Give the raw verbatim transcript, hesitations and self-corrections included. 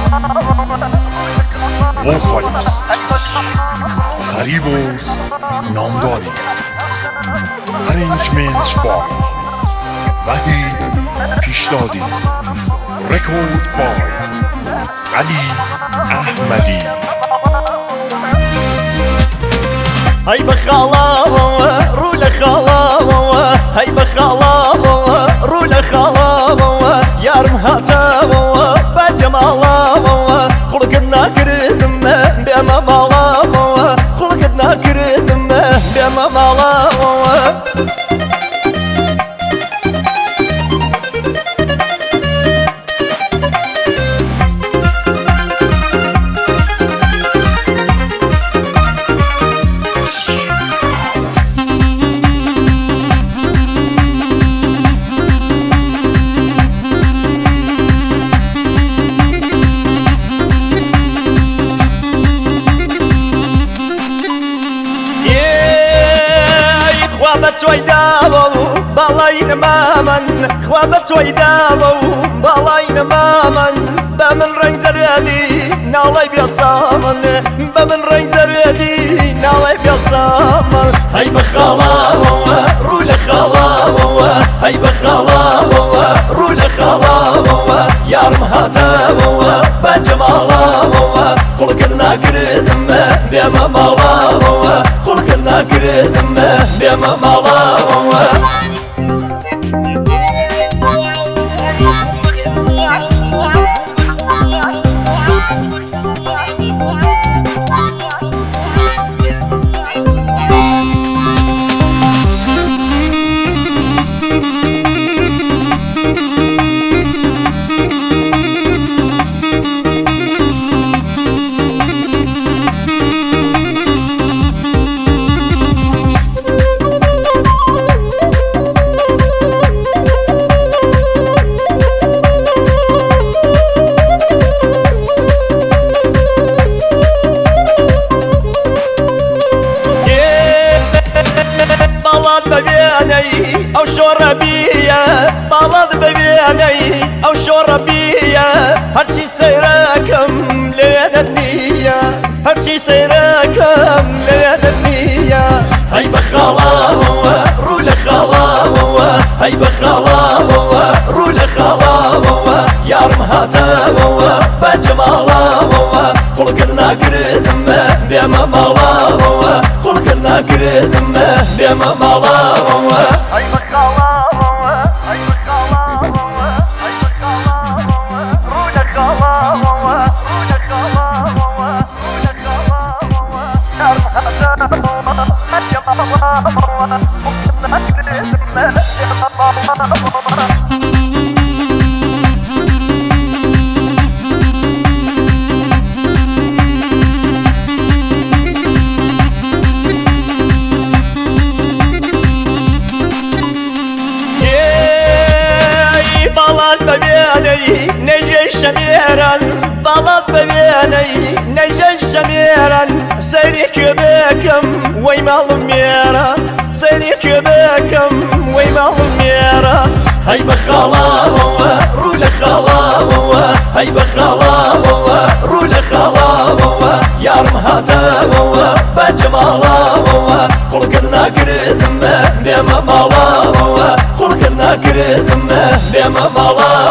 وکالیست فریبرز نامداری، ارنجمنت بای وحید پیشدادی، رکورد بای علی احمدی. هی بخالا رو لخالا، هی بخالا رو لخالا، یارم هاتا بجمالا، خلقت ناكردم بما مالا، خلقت ناكردم بما مالا. خوابت ويداو بالاين مامن، خوابت ويداو بالاين مامن، بمن رنگ زردي نالاي بيصامن، بمن رنگ زردي نالاي بيصامن. هاي بخالا رو لخالا، هاي بخالا رو لخالا، يارم هاتا بجمالا، خلق ناكردم بما مالا، خلق ناكردم بما مالا. ببياني او شربيه، طلد ببياني او شربيه، هرشي سيراكم لين النية، هرشي سيراكم لين النية. هاي بخالا رو لخالا، هاي بخالا رو لخالا، يارم هاتا بجمالا، خلق ناكردم بما مالا، خلق ناكردم بما مالا. هاي بخالا هاي بخالا هاي بخالا رو لخالا، رو لخالا رو لخالا، يارم هاتا بجمالا، خلق ناكردم بما مالا. ببياني نجي شميرا، طلب ببياني نجي شميرا، سيرك بكم ويمال ميرا، سيرك بكم ويمال ميرا. هاي بخالا رو لخالا، هاي بخالا رو لخالا، يارم هاتا بجمالا، خلق ناكردم بما مالا، خلق ناكردم بما مالا.